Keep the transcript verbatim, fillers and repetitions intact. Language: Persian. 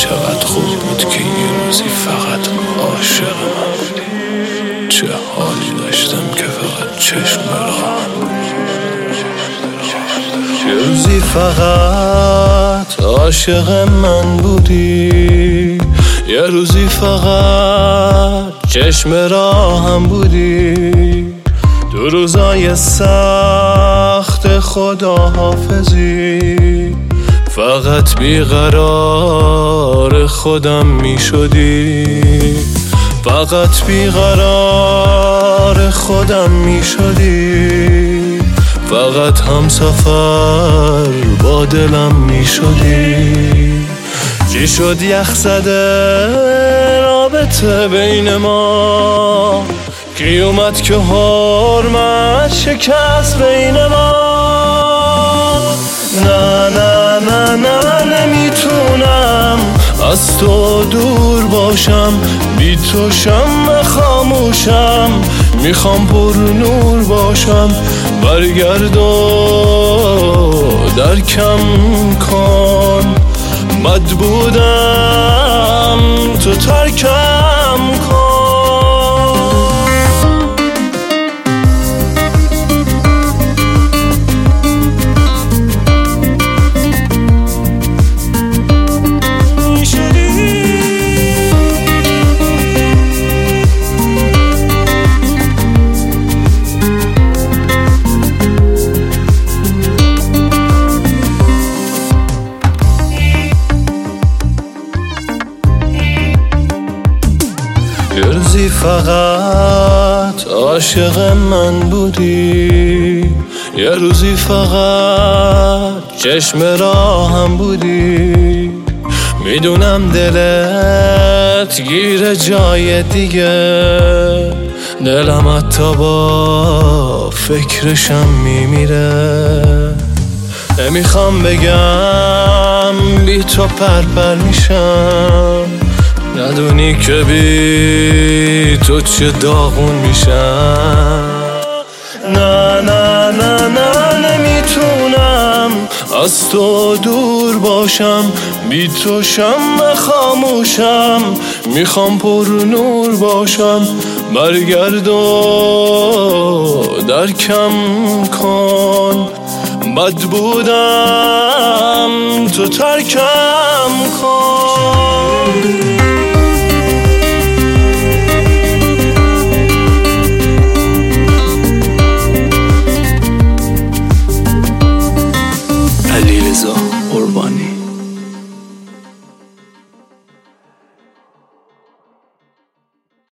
چقدر خوب بود که یه روزی فقط عاشق من بودی. چه حالی داشتم که فقط چشم راهم. یه روزی فقط عاشق من بودی، یه روزی فقط چشم راهم بودی. دو روزای سخت خداحافظی، فقط بیقرار خودم می شدی، فقط بیقرار خودم می شدی، فقط هم سفر با دلم می شدی. چی شد یخ زده رابطه بین ما، کی اومد که حرمت شکست بین ما. نه نه نه نه نمیتونم از تو دور باشم، بی تو شمع خاموشم، میخوام پر نور باشم. برگرد و درکم کن، بد بودم تو ترکم کن. یه روزی فقط عاشق من بودی، یه روزی فقط چشم راهم بودی. میدونم دلت گیر جای دیگه، دلم حتی با فکرشم میمیره. نمیخوام بگم بی تو پرپر میشم، ندونی که بی تو چه داغون میشم. نه نه نه نه نمیتونم از تو دور باشم، بی تو شمع خاموشم، میخوام پر نور باشم. برگرد و درکم کن، بد بودم تو ترکم کن. علیرضا قربانی.